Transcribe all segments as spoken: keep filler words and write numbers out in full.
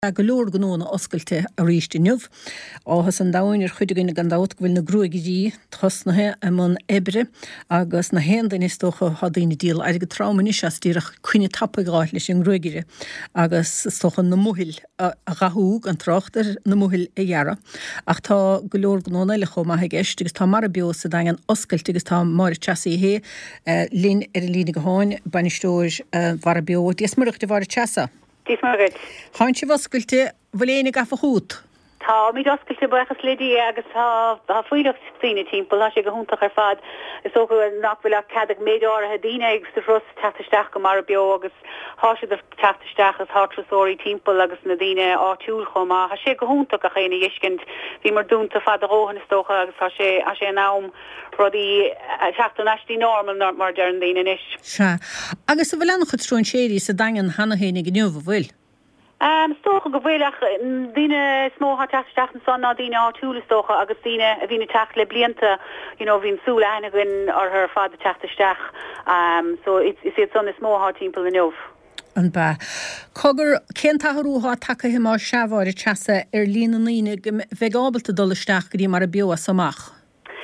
go leor gnóna oscailte a ríist inniuh áthas an dahain ar chuidigh na gandát go bhfuil na grúigeí tosnathe am an ebre agus na héandain is tócha hadaine díal aige trauma is as tíach cuine tappagáil leis an grúigeire agus stochan na muhil a gathúg an trachtar na muhil a dheara ach tá go leor gnóna le chomh maithe gist agus tá mar a bio sa dagan oscailte agus tá mar teasa hé lín ar an lína go háin banistóir war a bio díos marach de war a teasa. Dis margad. Hain si vascuilte bhléine gafa hút. Tá mí oscailte buchas lidí agus tá fuideach sína timp lá sé go húntaach ar fad is ó go nachhfuil cadag méidir a díine agus de frost tatisteach go mar a bio agus háise de tatisteach as hátrasóí timppel agus na díine áitiúil chomá ha sé go húntaach a chéine dhiiscint hí mar dúnta fad a róhan is tócha agus ha sé a sé nám rodí teachta natí normal mar dearn díine is. Se. Agus a bhfuil annach chutrún séirí sa dagan hanahénig gniuh bhfuil. Um, stocha go bhfuilach díine smótha teachteach an sanna díine áitiúla stocha agus díine a bhíine teach le blianta, you know, bhín súla aine gin ar her fad teachteach. Um, so it's it's on the smótha timppel in Nov. An ba. Cogur cén taharúha take him á seabhar a teasa ar lína lína bheith dolisteach go dtí mar a bio a samach.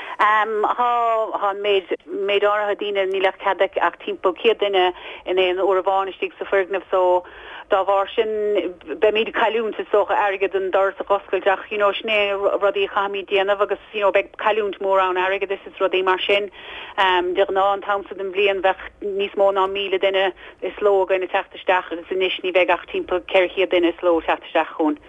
Um, ha ha made made ára díine nílach cadach ach timppel cédaine in éon urbánistig sa fergnamh so da war sin be mí caiún sa socha agad an dar a goscailteach, you know, sné rodí chamí déanamh agus, you know, be caiúnt mór an agad this is rodí mar sin um, dir ná an tamsa den blian bheith níos mó ná míle duine is sló gine teachtasteach agus in isní bheith ach timppel ceirchiad duine sló teachtasteach chun.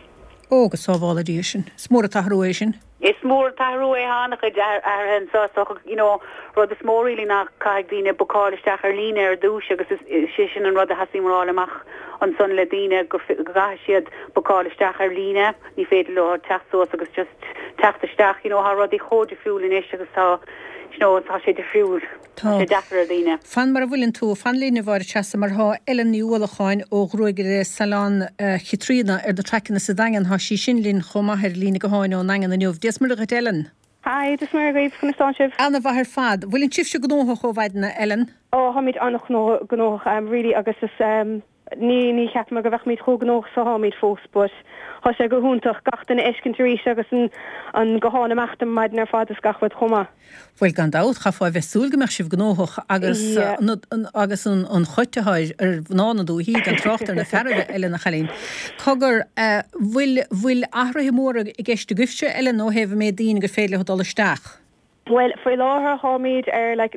Ógus sábhála dí sin, smór a tahrúéis sin? Is mór tahrú é hánach ar an so, you know, rud is mór rilí nach caig díine bocáilisteach ar líne ar dúis agus is sin an rud a hasí mar amach an son le díine go gaith siad bocáilisteach ar líne, ní féidir le teachsós agus just teachtasteach, you know, ha rudí chóide fiúil in is agus tá, you know, tá sé de fiúil. Tá dechar a díine. Fan mar a bhfuiln tú, fan líne bhar teasa mar há Ellen Níolacháin ó Ghrúigeire Salán Chitrína ar do trecna sa dagan há sí sin lín chomathir lína go háin ó nagan na nuamh. Dias mar a Ellen? Hi, dis mar a gaibh chun stáintsibh. Anna bhar fad. Bhfuiln tífse gnócha cho bhaidna Ellen? Ó, ha míid annach gnóch, um, really, agus is um, ní ní cheap mar go bheith míid cho gnóch sa ha míid fós, but ha sé go húntaach gachtain eiscintaríis agus an, an go hána meachtam maidin ar fad is gachfuid chuma. Bhfuil gan dát cha fá bheith súil gomeach sibh gnóch agus yeah. uh, an, agus an, an choiteáid ar nána dú híd an trochtar na ferrah eile na chalín. Cogur uh, bhfuil bhfuil ahraí mór i gceiste gufse eile nó hebh mé dín gur féile ho dolisteach? Well, foiil láthair ha míid ar like,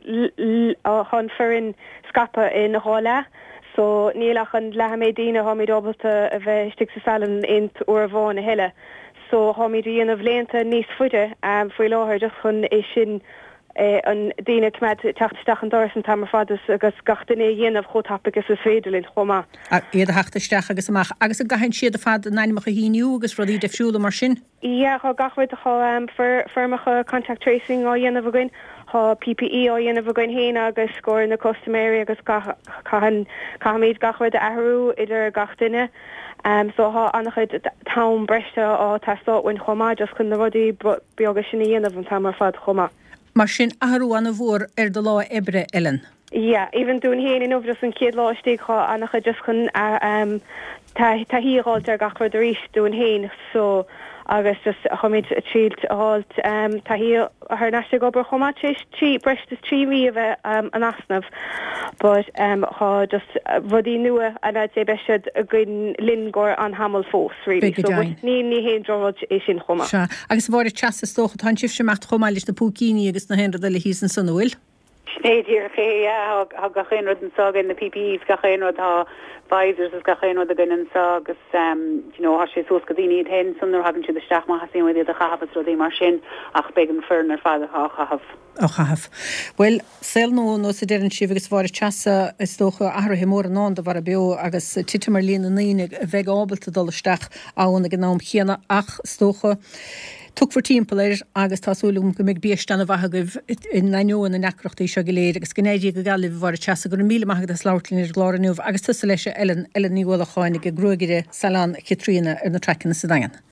chun fearin scapa in na hála. So nílach an lehammédíine ha míid obalta a bheith stig sa salan int uair bháin a heile. So ha míid íon a bhléanta níos fuide um, foiil láthair just chun é sin eh, an díine cumad teachtasteach an doras an tamar fadas agus gachtainné dhéanamh chótapagus is féidirlinn chomá. A iad a teachtasteach agus amach agus a gahann siad a fad naimach a híniu agus rodí de fiúla mar sin? Ia, ha gachfuid ha um, firmacha contact tracing á dhéanamh againn. Ha P P E ó dhéanamh againn héna agus scóir na customary agus cahan cahamíid gachfuid a ahrú idir gachtainine. Um, so ha annachid tam breiste á tastáhain chomá just chun na rudí beaga sinna dhéanamh an tamar fad chomá. Mar sin ahrú anna bhór ar do lá ebre Ellen? Yeah, even dún héana in just an céad láistíigh cha annachid just chun um, tá híáilt ar gachfuid a ríis dún héin, so agus just chomid a trílt áilt um, tá hí ar naiste gobar chomá trí breistas trí mí a bheith um, an asnamh, but um, ha just uh, rudí nua a leid sé beisiad a gin lingóir an hamal fós, really. So ní ní héon droid é sin chomá. Se, agus bhar a teasa stocha tá tífse mecht chomá leis na púcíní agus na henrad a le hísan san bhfuil? Snéidir ché, ja, ha gachéinrod an sag in na P P Es gachéinrod ha visors as gachéinrod a gin an sag agus, um, you know, ha sé sós godíní hen sunnar hagan si de steach ma hasín wedi a chahafas rodí mar sin ach began fern ar fad ha chahaf. O chahaf. Well, sel nó nó sa deran si agus bhar a teasa is tócha ahra mór an da bhar a bio agus titimar lína nínig bheith ábalta dolisteach ána gnám chéana ach stócha tuk for timpplair agus tásúlum go mig bíastan a bhathagah in nainúin na necrochtaí seo go léir agus gnéidí go galibh bhar a teasa gur míle maithagad a sláirtlín ar gláranúh agus tusa leis Ellen Ellen Níolacháin go Ghrúigeire Salán Chitrína ar na trecna sa dagan.